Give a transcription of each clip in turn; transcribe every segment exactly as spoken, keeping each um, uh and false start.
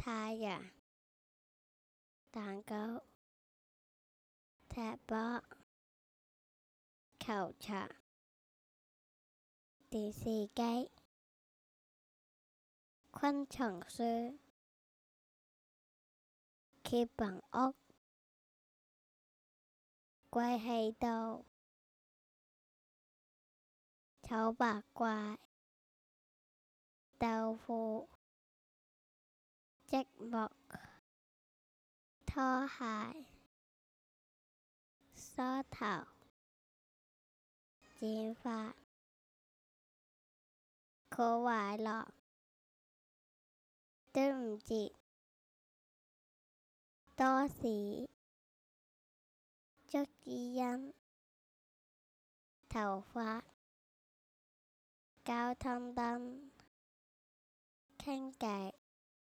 太阳、蛋糕、踢波、球場、電視機、昆蟲書、揭棚屋、鬼氣道、醜八怪、豆腐、積木、拖鞋、梳頭、剪髮、好壞樂、端午節、多士、捉伊人、頭髮、交通燈、傾偈、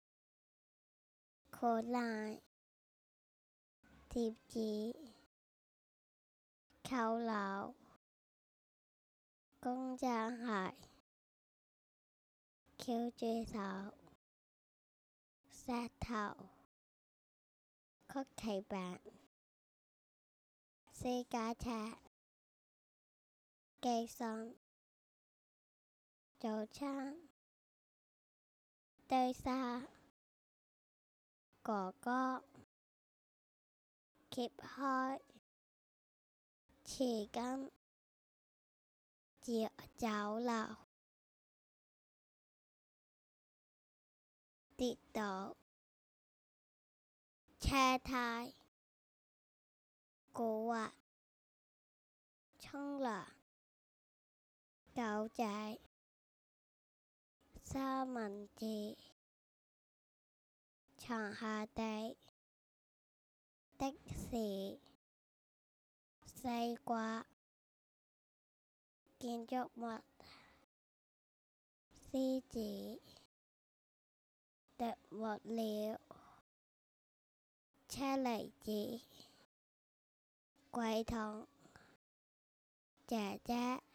酷奶、貼紙、扣留、公仔鞋、翹住手、石頭、曲奇餅、私家車、寄信、早餐、堆沙、哥哥、揭開、匙羹、酒樓、跌倒、車胎、蠱惑、沖涼、狗仔、三文治、床下底、的士、西瓜、建築物、獅子、啄木鳥、車厘子、櫃桶、姐姐。